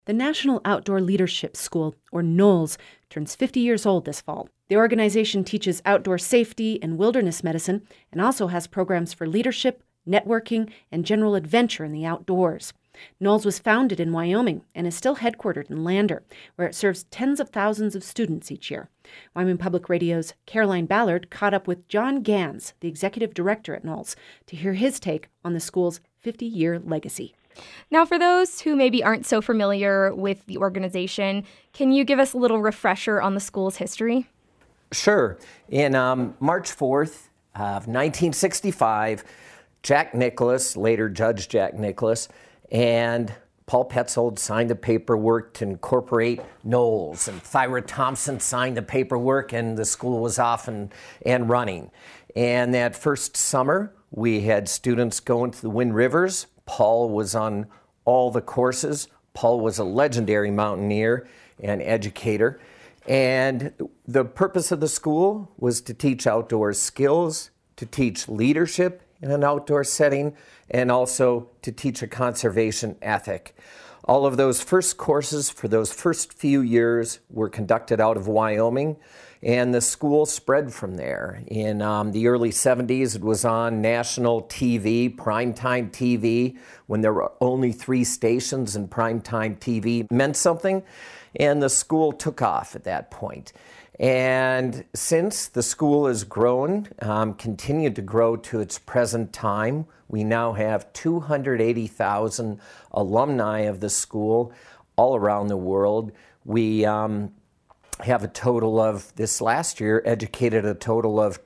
The National Outdoor Leadership School, or NOLS, turns 50 years old this fall. The organization teaches outdoor safety and wilderness medicine and also has programs for leadership, networking, and general adventure in the outdoors. NOLS was founded in Wyoming and is still headquartered in Lander, where it serves tens of thousands of students each year. Wyoming Public Radio's Caroline Ballard caught up with John Gans, the executive director at NOLS, to hear his take on the school's 50-year legacy. Now, for those who maybe aren't so familiar with the organization, can you give us a little refresher on the school's history? Sure. In March 4th of 1965, Jack Nicklaus, later Judge Jack Nicklaus, and Paul Petzold signed the paperwork to incorporate NOLS, and Thyra Thompson signed the paperwork, and the school was off and running. And that first summer, we had students going to the Wind Rivers. Paul was on all the courses. Paul was a legendary mountaineer and educator. And the purpose of the school was to teach outdoor skills, to teach leadership in an outdoor setting, and also to teach a conservation ethic. All of those first courses for those first few years were conducted out of Wyoming, and the school spread from there. In the early 70s, it was on national TV, primetime TV, when there were only 3 stations and primetime TV meant something, and the school took off at that point. And since the school has grown, continued to grow to its present time, we now have 280,000 alumni of the school all around the world. We have a total of, this last year, educated a total of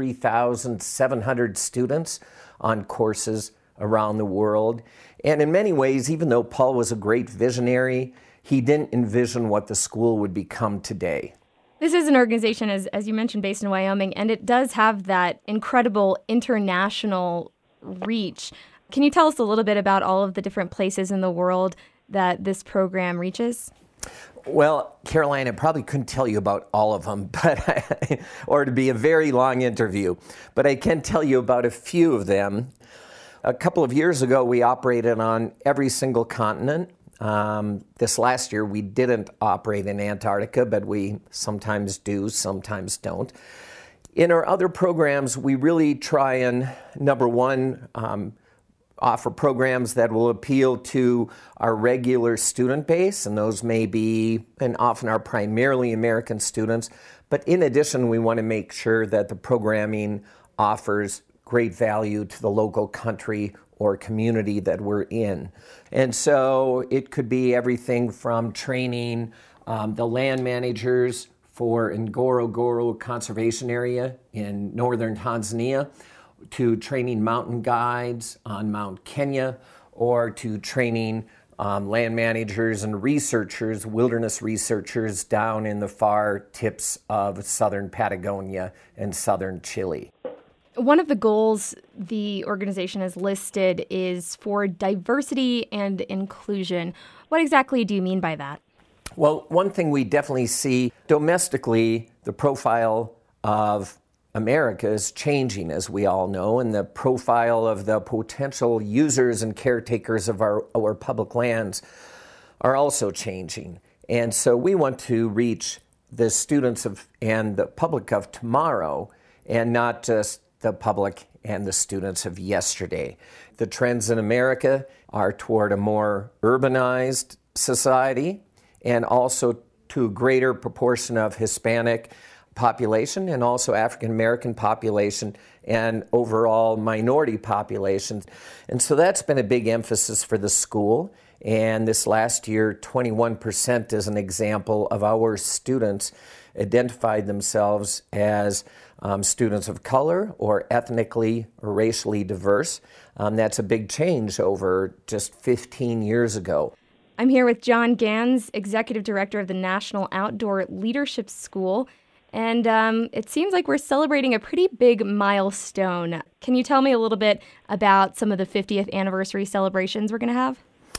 23,700 students on courses around the world. And in many ways, even though Paul was a great visionary, he didn't envision what the school would become today. This is an organization, as you mentioned, based in Wyoming, and it does have that incredible international reach. Can you tell us a little bit about all of the different places in the world that this program reaches? Well, Caroline, I probably couldn't tell you about all of them, but or it'd be a very long interview. But I can tell you about a few of them. A couple of years ago, we operated on every single continent. This last year, we didn't operate in Antarctica, but we sometimes do, sometimes don't. In our other programs, we really try and, number one, offer programs that will appeal to our regular student base, and those may be, and often are primarily American students. But in addition, we want to make sure that the programming offers great value to the local country or community that we're in. And so it could be everything from training the land managers for Ngorongoro Conservation Area in northern Tanzania, to training mountain guides on Mount Kenya, or to training land managers and researchers, wilderness researchers down in the far tips of southern Patagonia and southern Chile. One of the goals the organization has listed is for diversity and inclusion. What exactly do you mean by that? Well, one thing we definitely see domestically, the profile of America is changing, as we all know, and the profile of the potential users and caretakers of our public lands are also changing. And so we want to reach the students of and the public of tomorrow, and not just the public and the students of yesterday. The trends in America are toward a more urbanized society, and also to a greater proportion of Hispanic population, and also African American population, and overall minority populations. And so that's been a big emphasis for the school. And this last year, 21% as an example of our students identified themselves as students of color or ethnically or racially diverse. That's a big change over just 15 years ago. I'm here with John Gans, Executive Director of the National Outdoor Leadership School. And it seems like we're celebrating a pretty big milestone. Can you tell me a little bit about some of the 50th anniversary celebrations we're going to have?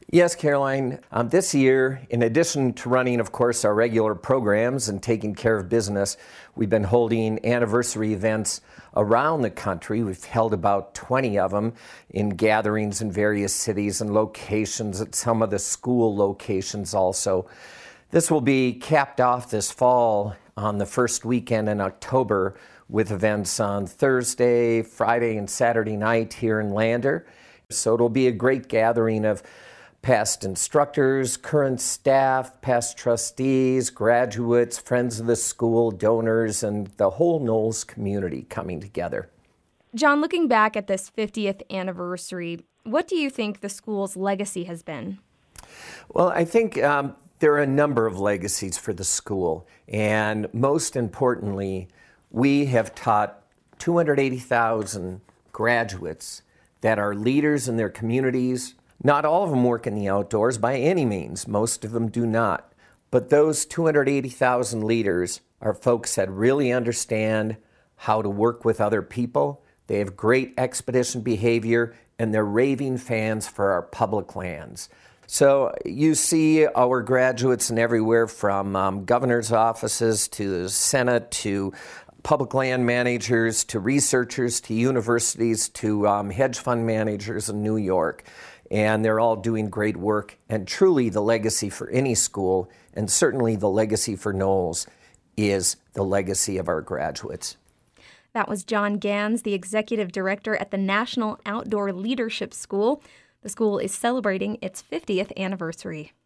Yes, Caroline. This year, in addition to running, of course, our regular programs and taking care of business, we've been holding anniversary events around the country. We've held about 20 of them in gatherings in various cities and locations, at some of the school locations also. This will be capped off this fall on the first weekend in October with events on Thursday, Friday, and Saturday night here in Lander. So it'll be a great gathering of past instructors, current staff, past trustees, graduates, friends of the school, donors, and the whole Knowles community coming together. John, looking back at this 50th anniversary, what do you think the school's legacy has been? Well, I think there are a number of legacies for the school, and most importantly, we have taught 280,000 graduates that are leaders in their communities. Not all of them work in the outdoors by any means. Most of them do not. But those 280,000 leaders are folks that really understand how to work with other people. They have great expedition behavior, and they're raving fans for our public lands. So you see our graduates in everywhere from governor's offices to the Senate to public land managers to researchers to universities to hedge fund managers in New York. And they're all doing great work, and truly the legacy for any school, and certainly the legacy for Knowles, is the legacy of our graduates. That was John Gans, the executive director at the National Outdoor Leadership School. The school is celebrating its 50th anniversary.